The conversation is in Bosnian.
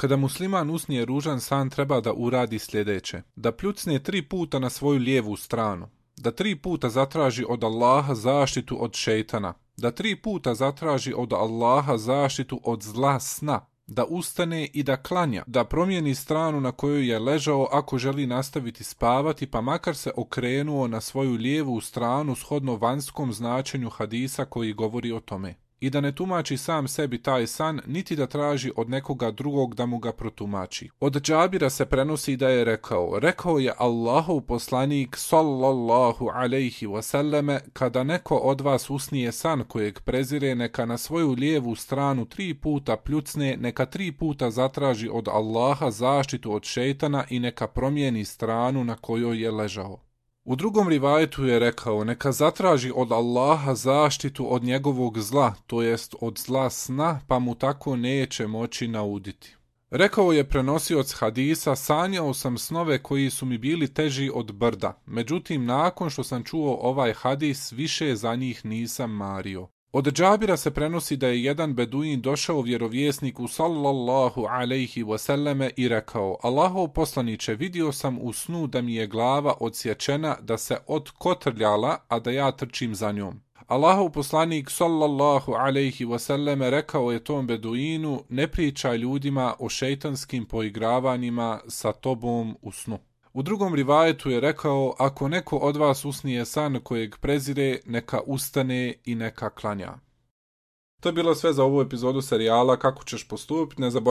Kada musliman usnije ružan san treba da uradi sljedeće. Da pljucne 3 puta na svoju lijevu stranu. Da 3 puta zatraži od Allaha zaštitu od šejtana. Da 3 puta zatraži od Allaha zaštitu od zla sna. Da ustane i da klanja, da promijeni stranu na kojoj je ležao ako želi nastaviti spavati, pa makar se okrenuo na svoju lijevu stranu shodno vanjskom značenju hadisa koji govori o tome. I da ne tumači sam sebi taj san, niti da traži od nekoga drugog da mu ga protumači. Od Džabira se prenosi da je rekao je Allahov poslanik sallallahu alejhi wasallame, kada neko od vas usnije san kojeg prezire, neka na svoju lijevu stranu 3 puta pljucne, neka 3 puta zatraži od Allaha zaštitu od šejtana i neka promijeni stranu na kojoj je ležao. U drugom rivajetu je rekao, neka zatraži od Allaha zaštitu od njegovog zla, to jest od zla sna, pa mu tako neće moći nauditi. Rekao je prenosioc hadisa, sanjao sam snove koji su mi bili teži od brda, međutim nakon što sam čuo ovaj hadis, više za njih nisam mario. Od Džabira se prenosi da je jedan beduin došao vjerovjesniku sallallahu alejhi wasallame i rekao, Allahov poslaniče, vidio sam u snu da mi je glava odsječena, da se otkotrljala, a da ja trčim za njom. Allahov poslanik sallallahu alejhi wasallame rekao je tom beduinu, ne pričaj ljudima o šejtanskim poigravanjima sa tobom u snu. U drugom rivajetu je rekao, ako neko od vas usnije san kojeg prezire, neka ustane i neka klanja. To je bilo sve za ovu epizodu serijala Kako ćeš postupiti. Ne zaboravite